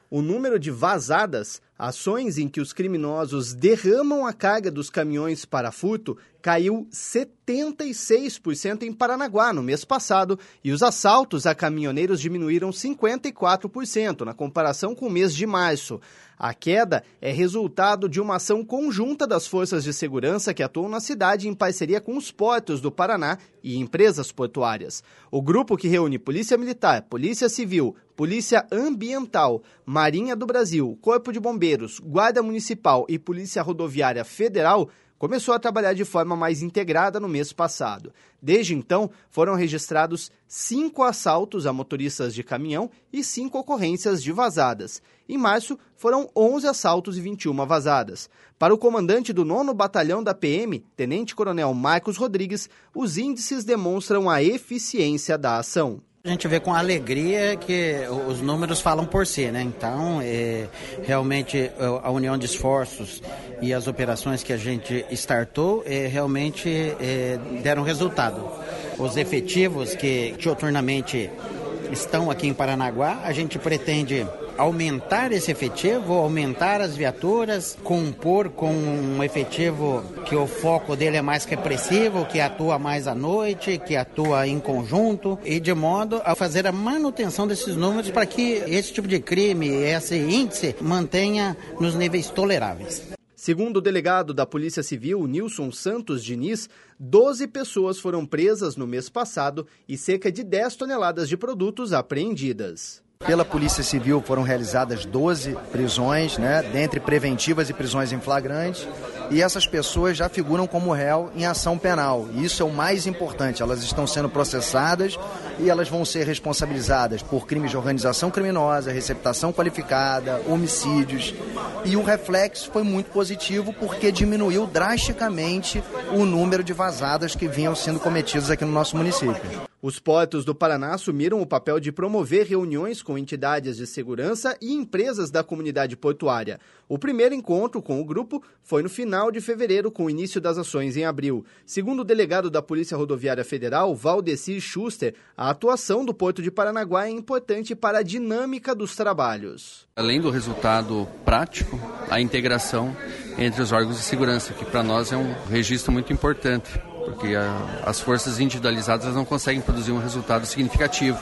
O número de vazadas, ações em que os criminosos derramam a carga dos caminhões para furto, caiu 76% em Paranaguá no mês passado e os assaltos a caminhoneiros diminuíram 54% na comparação com o mês de março. A queda é resultado de uma ação conjunta das forças de segurança que atuam na cidade em parceria com os portos do Paraná e empresas portuárias. O grupo, que reúne Polícia Militar, Polícia Civil, Polícia Ambiental, Marinha do Brasil, Corpo de Bombeiros, Guarda Municipal e Polícia Rodoviária Federal, começou a trabalhar de forma mais integrada no mês passado. Desde então, foram registrados 5 assaltos a motoristas de caminhão e 5 ocorrências de vazadas. Em março, foram 11 assaltos e 21 vazadas. Para o comandante do 9º Batalhão da PM, Tenente Coronel Marcos Rodrigues, os índices demonstram a eficiência da ação. A gente vê com alegria que os números falam por si, né? Então, realmente a união de esforços e as operações que a gente startou realmente deram resultado. Os efetivos que diuturnamente estão aqui em Paranaguá, a gente pretende aumentar esse efetivo, aumentar as viaturas, compor com um efetivo que o foco dele é mais repressivo, que atua mais à noite, que atua em conjunto, e de modo a fazer a manutenção desses números para que esse tipo de crime, esse índice, mantenha nos níveis toleráveis. Segundo o delegado da Polícia Civil, Nilson Santos Diniz, 12 pessoas foram presas no mês passado e cerca de 10 toneladas de produtos apreendidas. Pela Polícia Civil foram realizadas 12 prisões, dentre preventivas e prisões em flagrante, e essas pessoas já figuram como réu em ação penal. E isso é o mais importante, elas estão sendo processadas e elas vão ser responsabilizadas por crimes de organização criminosa, receptação qualificada, homicídios. E o reflexo foi muito positivo porque diminuiu drasticamente o número de vazadas que vinham sendo cometidas aqui no nosso município. Os portos do Paraná assumiram o papel de promover reuniões com entidades de segurança e empresas da comunidade portuária. O primeiro encontro com o grupo foi no final de fevereiro, com o início das ações em abril. Segundo o delegado da Polícia Rodoviária Federal, Valdecir Schuster, a atuação do Porto de Paranaguá é importante para a dinâmica dos trabalhos. Além do resultado prático, a integração entre os órgãos de segurança, que para nós é um registro muito importante, porque as forças individualizadas não conseguem produzir um resultado significativo.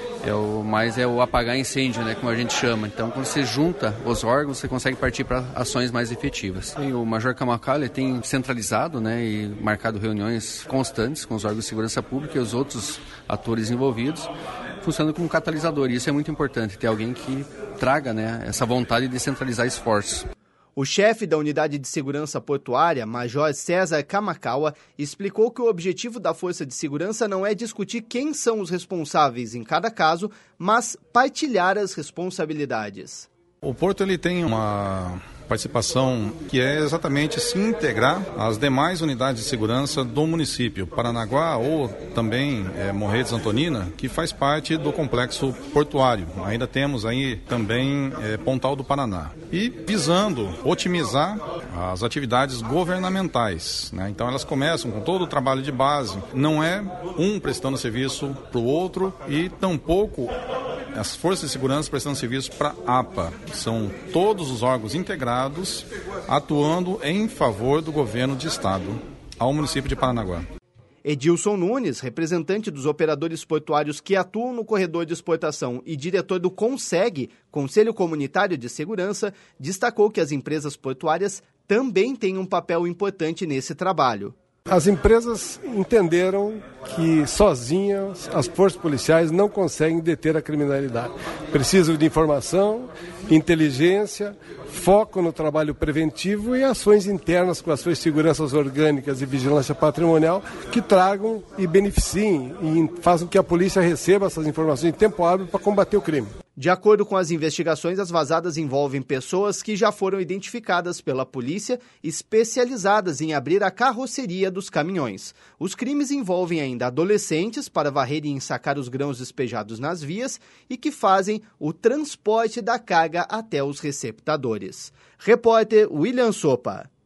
É o apagar incêndio, como a gente chama. Então, quando você junta os órgãos, você consegue partir para ações mais efetivas. E o Major Camacalha tem centralizado e marcado reuniões constantes com os órgãos de segurança pública e os outros atores envolvidos, funcionando como catalisador. E isso é muito importante, ter alguém que traga essa vontade de centralizar esforços. O chefe da Unidade de Segurança Portuária, Major César Kamakawa, explicou que o objetivo da Força de Segurança não é discutir quem são os responsáveis em cada caso, mas partilhar as responsabilidades. O Porto tem uma participação que é exatamente se integrar às demais unidades de segurança do município, Paranaguá ou também Morretes Antonina, que faz parte do complexo portuário. Ainda temos aí também Pontal do Paraná. E visando otimizar as atividades governamentais, Então elas começam com todo o trabalho de base, não é um prestando serviço para o outro e tampouco as forças de segurança prestando serviço para a APA. São todos os órgãos integrados atuando em favor do governo de estado ao município de Paranaguá. Edilson Nunes, representante dos operadores portuários que atuam no corredor de exportação e diretor do CONSEG, Conselho Comunitário de Segurança, destacou que as empresas portuárias também têm um papel importante nesse trabalho. As empresas entenderam que sozinhas as forças policiais não conseguem deter a criminalidade. Precisam de informação, inteligência, foco no trabalho preventivo e ações internas com ações de seguranças orgânicas e vigilância patrimonial que tragam e beneficiem e façam que a polícia receba essas informações em tempo hábil para combater o crime. De acordo com as investigações, as vazadas envolvem pessoas que já foram identificadas pela polícia, especializadas em abrir a carroceria dos caminhões. Os crimes envolvem ainda adolescentes para varrer e ensacar os grãos despejados nas vias e que fazem o transporte da carga até os receptadores. Repórter William Sopa.